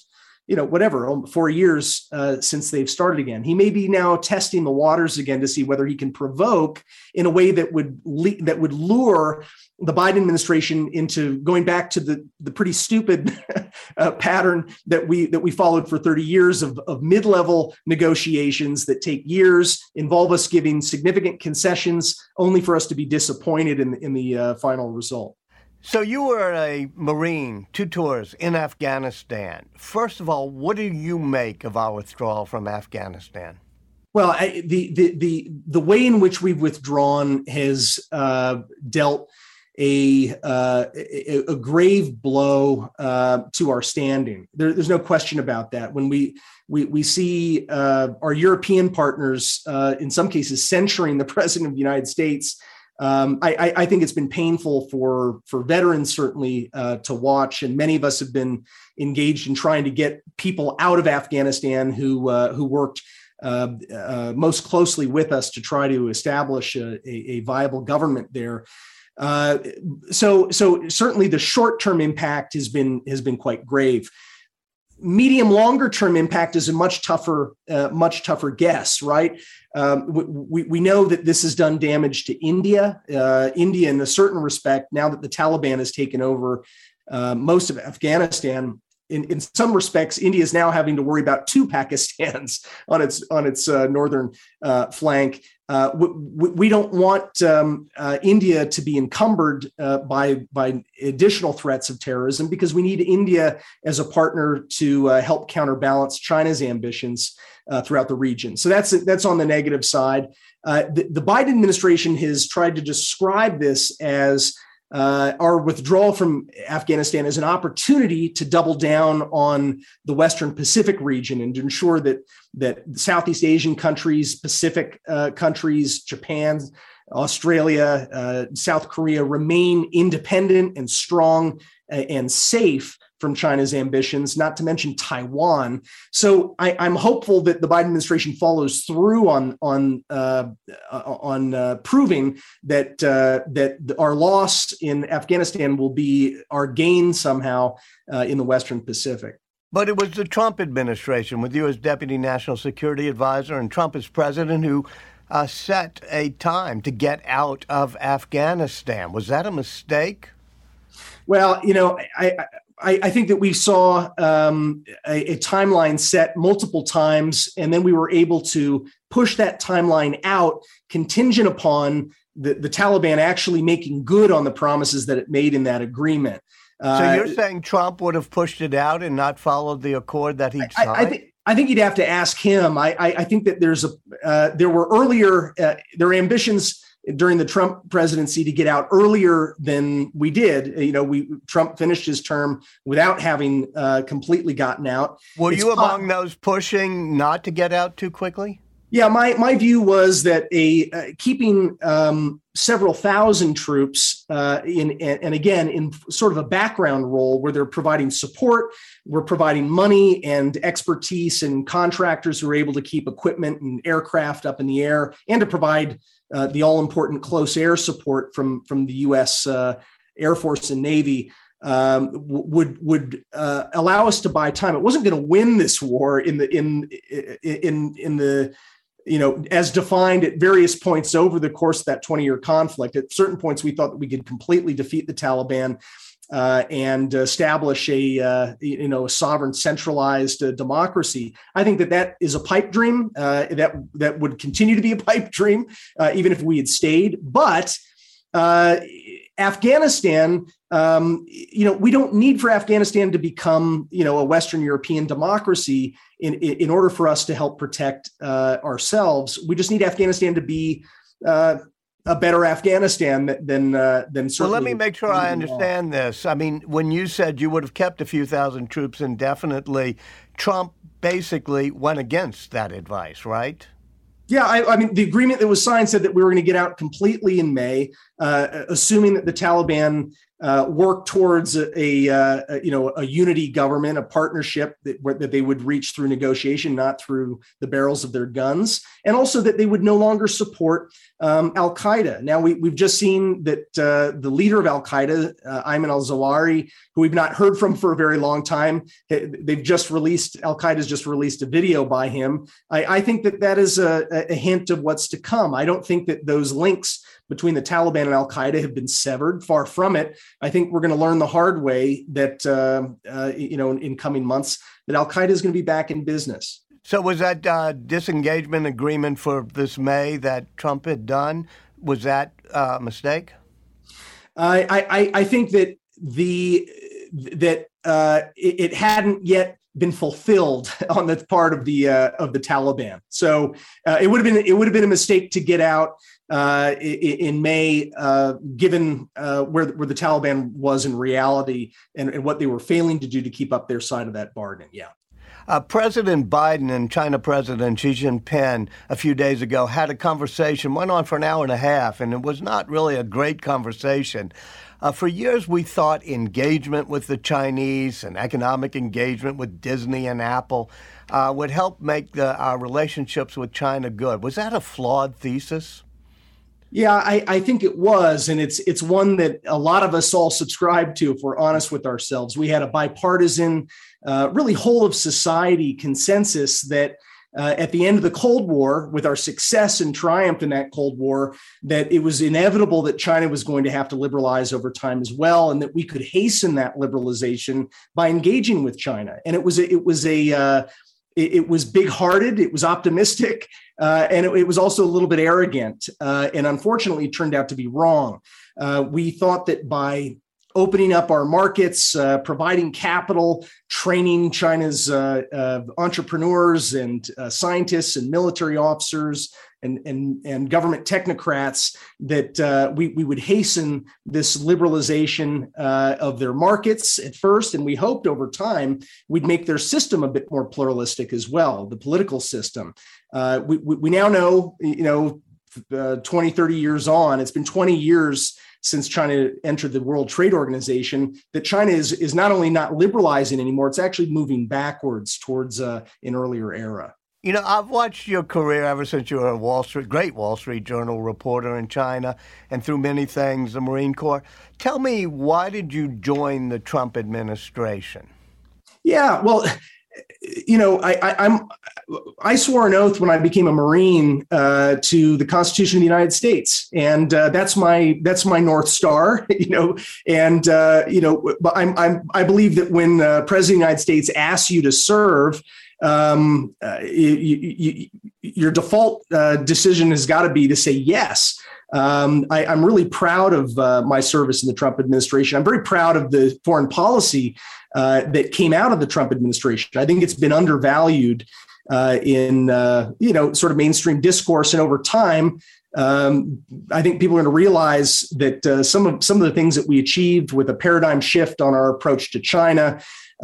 you know, whatever, four years uh, since they've started again. He may be now testing the waters again to see whether he can provoke in a way that would le- that would lure the Biden administration into going back to the, the pretty stupid uh, pattern that we that we followed for thirty years of, of mid-level negotiations that take years, involve us giving significant concessions, only for us to be disappointed in, in the uh, final result. So you were a Marine, two tours in Afghanistan. First of all, what do you make of our withdrawal from Afghanistan? Well, I, the, the the the way in which we've withdrawn has uh, dealt a, uh, a a grave blow uh, to our standing. There, there's no question about that. When we we we see uh, our European partners, uh, in some cases, censuring the President of the United States. Um, I, I think it's been painful for for veterans, certainly, uh, to watch, and many of us have been engaged in trying to get people out of Afghanistan who uh, who worked uh, uh, most closely with us to try to establish a, a, a viable government there. Uh, so so certainly the short term impact has been has been quite grave. Medium longer term impact is a much tougher uh, much tougher guess, right? Um, we, we know that this has done damage to India. Uh, India, in a certain respect, now that the Taliban has taken over uh, most of Afghanistan, in, in some respects, India is now having to worry about two Pakistans on its on its uh, northern uh, flank. Uh, we, we don't want um, uh, India to be encumbered uh, by by additional threats of terrorism, because we need India as a partner to uh, help counterbalance China's ambitions uh, throughout the region. So that's that's on the negative side. Uh, the, the Biden administration has tried to describe this as Uh, our withdrawal from Afghanistan as an opportunity to double down on the Western Pacific region and to ensure that that Southeast Asian countries, Pacific uh, countries, Japan, Australia, uh, South Korea remain independent and strong uh, and safe from China's ambitions, not to mention Taiwan. So I, I'm hopeful that the Biden administration follows through on on uh, on uh, proving that uh, that our loss in Afghanistan will be our gain somehow uh, in the Western Pacific. But it was the Trump administration, with you as Deputy National Security Advisor and Trump as president, who uh, set a time to get out of Afghanistan. Was that a mistake? Well, you know, I. I I, I think that we saw um, a, a timeline set multiple times, and then we were able to push that timeline out contingent upon the, the Taliban actually making good on the promises that it made in that agreement. Uh, so you're saying Trump would have pushed it out and not followed the accord that he signed? I, I, th- I think you'd have to ask him. I, I, I think that there's a uh, there were earlier uh, there were ambitions during the Trump presidency to get out earlier than we did. You know, we Trump finished his term without having uh, completely gotten out. Were It's you among fun. those pushing not to get out too quickly? Yeah, my my view was that a uh, keeping um, several thousand troops uh, in and, and again in sort of a background role where they're providing support, we're providing money and expertise and contractors who are able to keep equipment and aircraft up in the air and to provide Uh, the all-important close air support from, from the U S uh, Air Force and Navy um, w- would would uh, allow us to buy time. It wasn't going to win this war in the in in in the you know as defined at various points over the course of that twenty-year conflict. At certain points, we thought that we could completely defeat the Taliban uh, and establish a uh, you know a sovereign, centralized uh, democracy. I think that that is a pipe dream. Uh, that that would continue to be a pipe dream, uh, even if we had stayed. But uh, Afghanistan, um, you know, we don't need for Afghanistan to become you know a Western European democracy in in order for us to help protect uh, ourselves. We just need Afghanistan to be Uh, a better Afghanistan than uh, than certainly. Well, let me make sure I understand this. I mean, when you said you would have kept a few thousand troops indefinitely, Trump basically went against that advice, right? Yeah, I, I mean, the agreement that was signed said that we were going to get out completely in May, uh, assuming that the Taliban uh, work towards a, a, a you know a unity government, a partnership that that they would reach through negotiation, not through the barrels of their guns, and also that they would no longer support um, Al Qaeda. Now we we've just seen that uh, the leader of Al Qaeda, uh, Ayman al-Zawahiri, who we've not heard from for a very long time, they've just released Al Qaeda's just released a video by him. I, I think that that is a, a hint of what's to come. I don't think that those links between the Taliban and Al Qaeda have been severed. Far from it. I think we're going to learn the hard way that, uh, uh, you know, in, in coming months, that Al Qaeda is going to be back in business. So was that uh, disengagement agreement for this May that Trump had done, was that uh, a mistake? I, I, I think that the that uh, it, it hadn't yet been fulfilled on the part of the uh, of the Taliban. So uh, it would have been it would have been a mistake to get out uh, in, in May, uh, given uh, where where the Taliban was in reality and, and what they were failing to do to keep up their side of that bargain. Yeah. Uh, President Biden and China President Xi Jinping a few days ago had a conversation, went on for an hour and a half, and it was not really a great conversation. Uh, for years, we thought engagement with the Chinese and economic engagement with Disney and Apple uh, would help make the, our relationships with China good. Was that a flawed thesis? Yeah, I, I think it was. And it's it's one that a lot of us all subscribe to, if we're honest with ourselves. We had a bipartisan, uh, really whole of society consensus that uh, at the end of the Cold War, with our success and triumph in that Cold War, that it was inevitable that China was going to have to liberalize over time as well, and that we could hasten that liberalization by engaging with China. And it was a, it was a uh, it, it was big-hearted, it was optimistic, uh, and it, it was also a little bit arrogant. Uh, and unfortunately, it turned out to be wrong. Uh, we thought that by opening up our markets, uh, providing capital, training China's uh, uh, entrepreneurs and uh, scientists and military officers and, and, and government technocrats, that uh, we, we would hasten this liberalization uh, of their markets at first. And we hoped over time we'd make their system a bit more pluralistic as well, the political system. Uh, we, we now know, you know, uh, twenty, thirty years on, it's been twenty years since China entered the World Trade Organization, that China is, is not only not liberalizing anymore, it's actually moving backwards towards uh, an earlier era. You know, I've watched your career ever since you were a Wall Street, great Wall Street Journal reporter in China and through many things, the Marine Corps. Tell me, why did you join the Trump administration? Yeah, well, you know, I, I, I'm I swore an oath when I became a Marine uh, to the Constitution of the United States, and uh, that's my that's my North Star. You know, and uh, you know, but I'm, I'm I believe that when uh, President of the United States asks you to serve, um, uh, you, you, you, your default uh, decision has got to be to say yes. Um, I, I'm really proud of uh, my service in the Trump administration. I'm very proud of the foreign policy uh, that came out of the Trump administration. I think it's been undervalued uh, in, uh, you know, sort of mainstream discourse. And over time, um, I think people are going to realize that uh, some of some of the things that we achieved with a paradigm shift on our approach to China,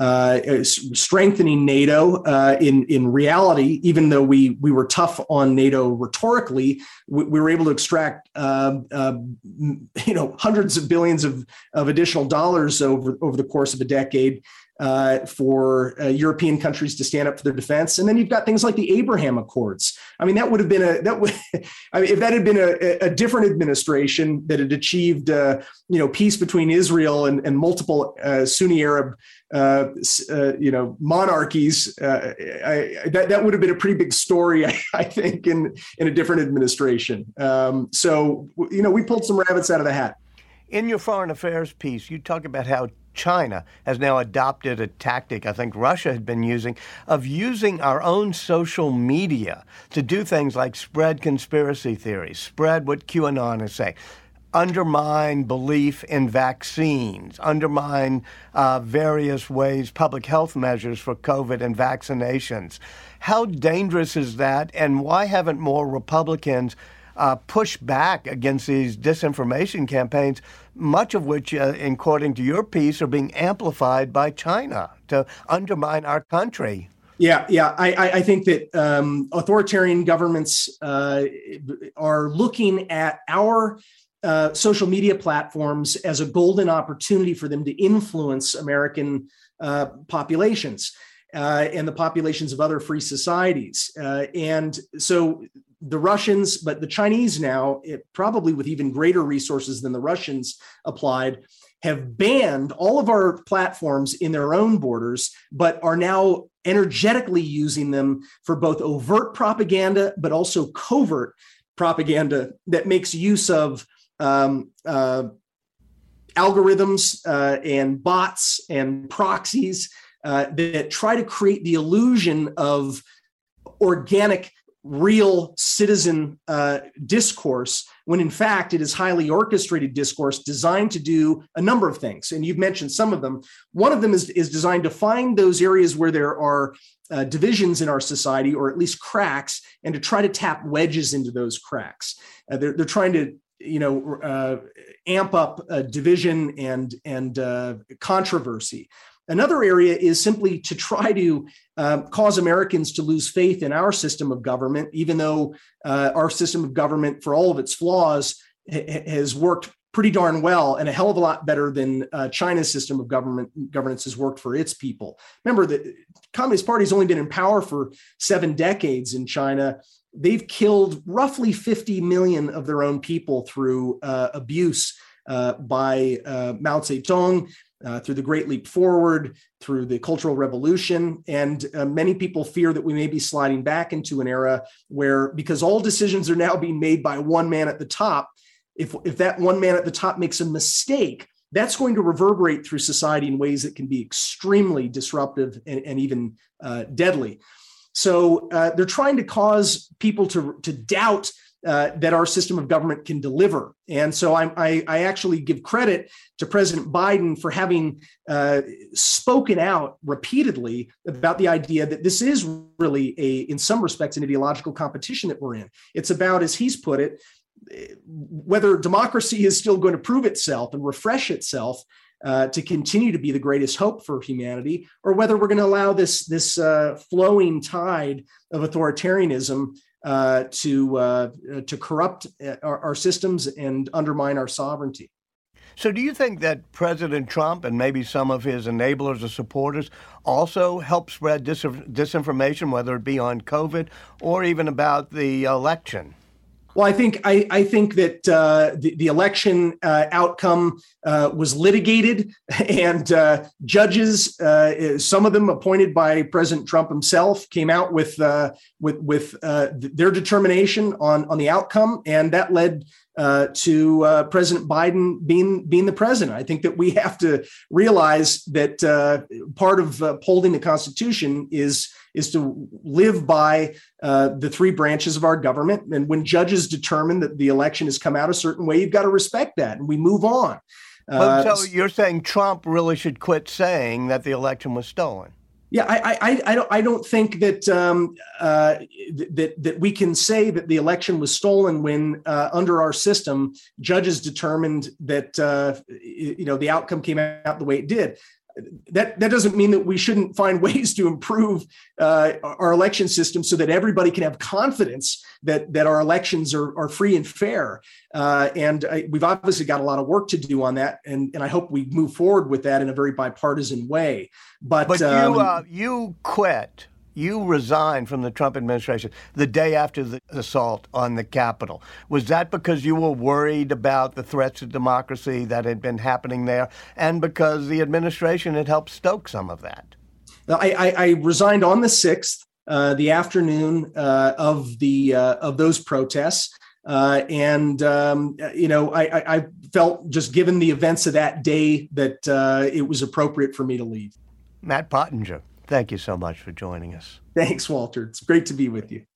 Uh, strengthening NATO uh, in in reality, even though we we were tough on NATO rhetorically, we, we were able to extract uh, uh, you know hundreds of billions of of additional dollars over over the course of a decade uh, for uh, European countries to stand up for their defense. And then you've got things like the Abraham Accords. I mean, that would have been a that would I mean, if that had been a, a different administration that had achieved uh, you know peace between Israel and, and multiple uh, Sunni Arab Uh, uh, you know, monarchies, uh, I, that, that would have been a pretty big story, I, I think, in, in a different administration. Um, so, you know, we pulled some rabbits out of the hat. In your foreign affairs piece, you talk about how China has now adopted a tactic I think Russia had been using of using our own social media to do things like spread conspiracy theories, spread what QAnon is saying, undermine belief in vaccines, undermine uh, various ways, public health measures for COVID and vaccinations. How dangerous is that, and why haven't more Republicans uh, pushed back against these disinformation campaigns, much of which, uh, according to your piece, are being amplified by China to undermine our country? Yeah, yeah. I, I think that um, authoritarian governments uh, are looking at our uh, social media platforms as a golden opportunity for them to influence American uh, populations uh, and the populations of other free societies. Uh, and so the Russians, but the Chinese now, it, probably with even greater resources than the Russians applied, have banned all of our platforms in their own borders, but are now energetically using them for both overt propaganda, but also covert propaganda that makes use of um, uh, algorithms uh, and bots and proxies uh, that try to create the illusion of organic, real citizen uh, discourse, when in fact it is highly orchestrated discourse designed to do a number of things. And you've mentioned some of them. One of them is, is designed to find those areas where there are uh, divisions in our society, or at least cracks, and to try to tap wedges into those cracks. Uh, they're, they're trying to you know, uh, amp up uh, division and, and uh, controversy. Another area is simply to try to uh, cause Americans to lose faith in our system of government, even though uh, our system of government, for all of its flaws, ha- has worked pretty darn well and a hell of a lot better than uh, China's system of government governance has worked for its people. Remember, the Communist Party has only been in power for seven decades in China. They've killed roughly fifty million of their own people through uh, abuse uh, by uh, Mao Zedong, uh, through the Great Leap Forward, through the Cultural Revolution. And uh, many people fear that we may be sliding back into an era where, because all decisions are now being made by one man at the top, if, if that one man at the top makes a mistake, that's going to reverberate through society in ways that can be extremely disruptive and, and even uh, deadly. So uh, they're trying to cause people to, to doubt uh, that our system of government can deliver. And so I, I, I actually give credit to President Biden for having uh, spoken out repeatedly about the idea that this is really, a, in some respects, an ideological competition that we're in. It's about, as he's put it, whether democracy is still going to prove itself and refresh itself uh, to continue to be the greatest hope for humanity, or whether we're going to allow this, this uh, flowing tide of authoritarianism uh, to, uh, to corrupt our, our systems and undermine our sovereignty. So do you think that President Trump and maybe some of his enablers or supporters also help spread dis- disinformation, whether it be on COVID or even about the election? Well, I think I, I think that uh, the, the election uh, outcome uh, was litigated, and uh, judges, uh, some of them appointed by President Trump himself, came out with uh, with with uh, their determination on on the outcome, and that led uh, to uh, President Biden being being the president. I think that we have to realize that uh, part of uh, upholding the Constitution is. is to live by uh, the three branches of our government. And when judges determine that the election has come out a certain way, you've got to respect that, and we move on. Uh, well, so you're saying Trump really should quit saying that the election was stolen? Yeah, I, I, I don't, I don't think that um, uh, that that we can say that the election was stolen when, uh, under our system, judges determined that uh, you know the outcome came out the way it did. That that doesn't mean that we shouldn't find ways to improve uh, our election system so that everybody can have confidence that that our elections are, are free and fair. Uh, and I, we've obviously got a lot of work to do on that, and, and I hope we move forward with that in a very bipartisan way. But, but um, you uh, you quit. You resigned from the Trump administration the day after the assault on the Capitol. Was that because you were worried about the threats to democracy that had been happening there, and because the administration had helped stoke some of that? I, I, I resigned on the sixth, uh, the afternoon uh, of the uh, of those protests, uh, and um, you know I, I felt, just given the events of that day, that uh, it was appropriate for me to leave. Matt Pottinger, thank you so much for joining us. Thanks, Walter. It's great to be with you.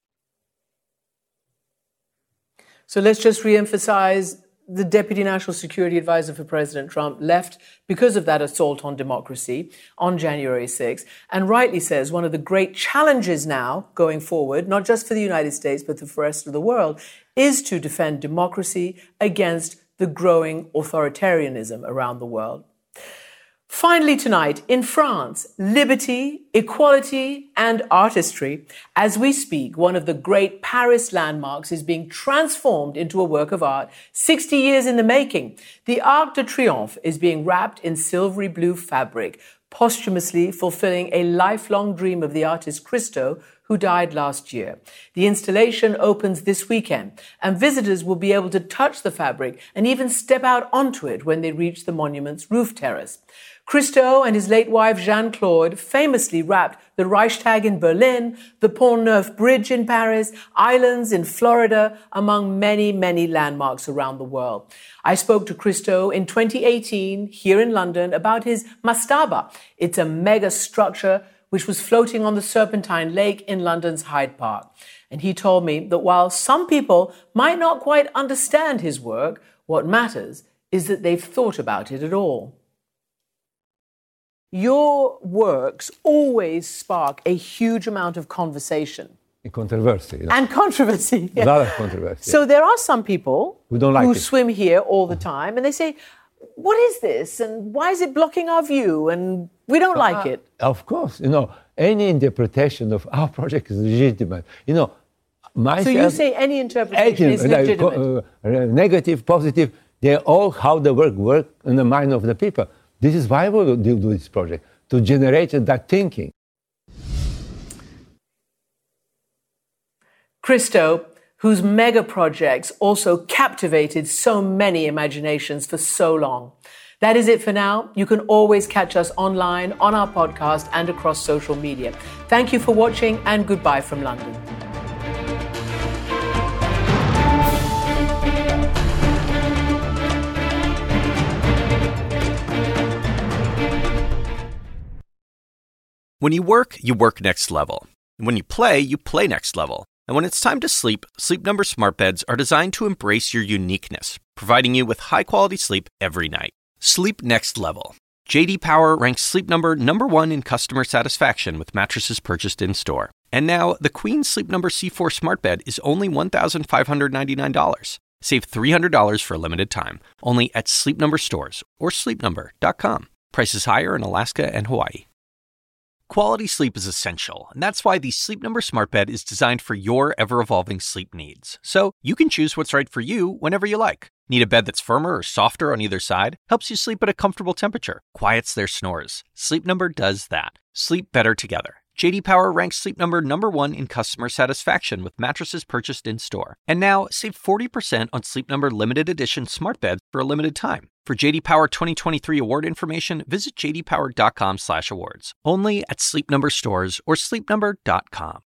So let's just reemphasize, the Deputy National Security Advisor for President Trump left because of that assault on democracy on January sixth, and rightly says one of the great challenges now going forward, not just for the United States, but for the rest of the world, is to defend democracy against the growing authoritarianism around the world. Finally tonight, in France, liberty, equality, and artistry. As we speak, one of the great Paris landmarks is being transformed into a work of art, sixty years in the making. The Arc de Triomphe is being wrapped in silvery blue fabric, posthumously fulfilling a lifelong dream of the artist Christo, who died last year. The installation opens this weekend, and visitors will be able to touch the fabric and even step out onto it when they reach the monument's roof terrace. Christo and his late wife Jeanne-Claude famously wrapped the Reichstag in Berlin, the Pont Neuf Bridge in Paris, islands in Florida, among many, many landmarks around the world. I spoke to Christo in twenty eighteen here in London about his mastaba. It's a mega structure which was floating on the Serpentine Lake in London's Hyde Park. And he told me that while some people might not quite understand his work, what matters is that they've thought about it at all. Your works always spark a huge amount of conversation. And controversy. You know. And controversy. Yeah. A lot of controversy. So there are some people who don't like who it. swim here all the time and they say, what is this? And why is it blocking our view? And we don't uh, like it. Of course. You know, any interpretation of our project is legitimate. You know, myself... So you say any interpretation is legitimate? Uh, uh, negative, positive, they're all how the work works in the mind of the people. This is why we do this project, to generate that thinking. Christo, whose mega projects also captivated so many imaginations for so long. That is it for now. You can always catch us online, on our podcast, and across social media. Thank you for watching, and goodbye from London. When you work, you work next level. And when you play, you play next level. And when it's time to sleep, Sleep Number smart beds are designed to embrace your uniqueness, providing you with high-quality sleep every night. Sleep next level. J D Power ranks Sleep Number number one in customer satisfaction with mattresses purchased in-store. And now, the Queen Sleep Number C four smart bed is only one thousand five hundred ninety-nine dollars. Save three hundred dollars for a limited time, only at Sleep Number stores or sleep number dot com. Prices higher in Alaska and Hawaii. Quality sleep is essential, and that's why the Sleep Number smart bed is designed for your ever-evolving sleep needs. So you can choose what's right for you whenever you like. Need a bed that's firmer or softer on either side? Helps you sleep at a comfortable temperature. Quiets their snores. Sleep Number does that. Sleep better together. J D Power ranks Sleep Number number one in customer satisfaction with mattresses purchased in-store. And now, save forty percent on Sleep Number limited edition smart beds for a limited time. For J D Power twenty twenty-three award information, visit j d power dot com slash awards. Only at Sleep Number stores or sleep number dot com.